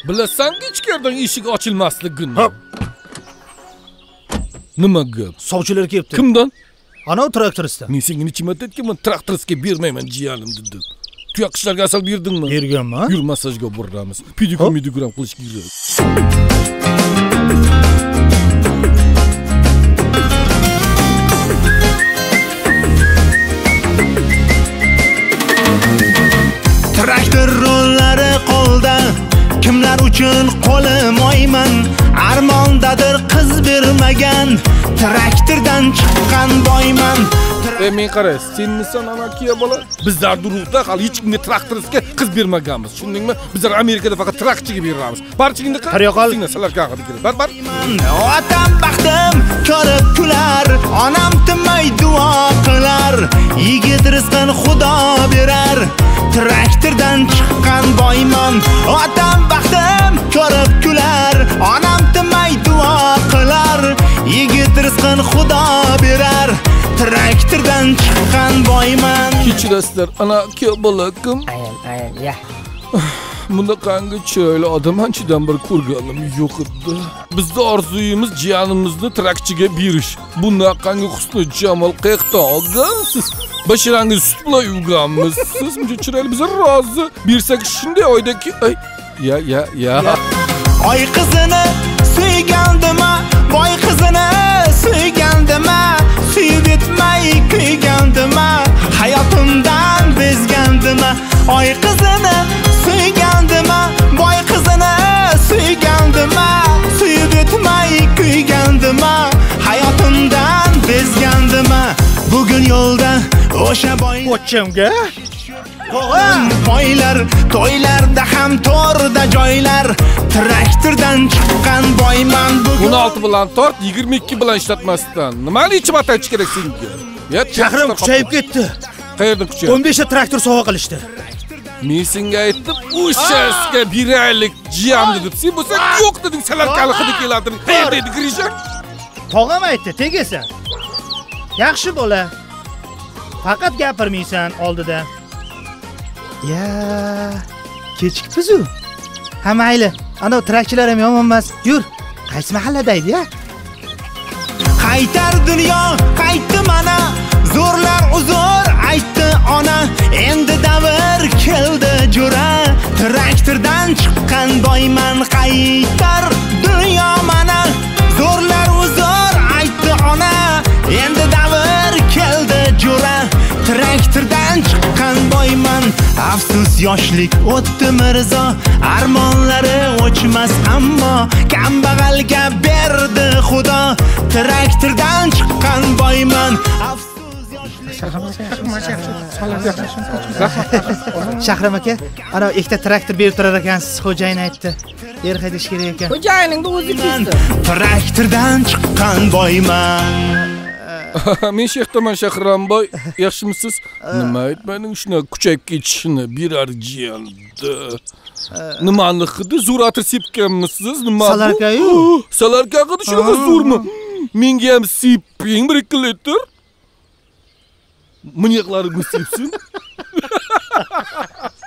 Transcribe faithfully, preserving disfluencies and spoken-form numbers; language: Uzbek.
Bilasan-ki ichkaridan eshik ochilmasligini. Nima gap? Sovchilar kelibdi. Kimdan? Ana traktoristdan. Men senga necha marta aytganman, traktoristga bermayman jiyanim dedim. Tuyoq ishlarga asal berdingmi? Berganman. Yur massajga boramiz. Pedikur medigram qilish kerak. Traktor rollari qo'lda, kimlar uchun qo'lim oyman. Armondadir qiz bermagan, traktordan chiqqan boyman. E men qara, senmisan amakiya bola? Bizlar durug'da hali hech kimga traktoristga qiz bermaganmiz. Tushundingmi? Bizlar Amerikada faqat traktorchiga beramiz. Barchingni qara. Qaryoqol. Salar qaqadi kerak. Bar bar. Otam baxtim ko'rib kular, onam tinmay duo qilar. Yigit rizqini Xudo berar, traktordan chiqqan boyman. Otam baxtim ko'rib kular, onam tinmay duo qilar. Yigit rizqini Xudo berar, traktordan chiqqan boyman. Kechirasizlar, ana ke bolakim. Ayam, ayam, ya. Bunda qangi chiroyli odam anchadan bir ko'rganim yo'q edi. Bizda orzuyimiz jiyanimizni trakchiga berish. Bunda qangi husni jamol qayerda olgansiz? Bashirangiz sut bilan yuvganmisiz? Buncha chiroyli biz rozi. Bersak shunday oydaki, ay, ya ya ya. Oy qizini suygandima, boy qizini suygandima, suyib etmay kuygandima, hayotimdan bezgandima. Oy qizini suygandima, boy qizini suygandima, suyib etmay kuygandima, hayotimdan bezgandima. Bugun yo'lda o'sha boy O'chimga boylar, to'ylarda ham to'rda joylar, traktordan chiqqan boyman. o'n olti bilan tort, yigirma ikki bilan ishlatmasdan. Nimani ichib atash kerak senga? Yat, shahrim kuchayib ketdi. Qayerda kuchayib? o'n besh ta traktor sovg'a qilishdi. Men senga aytdim, o'shasiga biraylik jiyam dedim. Sen bo'lsa yo'q deding, salar qali hidi keladi. Qayerda edi Grisha? Tog'am aytdi, tegasan. Yaxshi bola. Faqat gapirmaysan oldida. Ya, kechikibsiz-ku. Ha mayli. Ana trakchilar ham yomon emas. Yur. Qaysi mahalladaydi-ya? Qaytar dunyo, qaytdi mana. Zo'rlar uzr aytdi ona. Endi davr keldi jo'ra. Traktordan chiqqan boyman. Qaytar dunyo mana. Zo'rlar uzr aytdi ona. Endi davr keldi jo'ra. Traktordan chiqqan boyman. Afsus yoshlik o'tdi mirzo, armonlari o'chmas ammo kambag'alga berdi Xudo. Traktordan chiqqan boyman. Afsus yoshlik. Shahram aka, ana ikkita traktor berib turar ekansiz, xo'jayin aytdi. Er haydash kerak ekan. Xo'jayiningni o'zi kesdi. Traktordan chiqqan boyman. Men Shehtoman Shahramboy, yaxshimisiz? Nima aytmaning shuna kuchayib ketishini birar jiyanda. Nimani xidi zo'r atir sepganmisiz? Nima bu? Salarka-yu. Salarka qidi shunaqa zo'rmi? Menga ham seping bir ikki litr. Miniqlaringiz sepsin.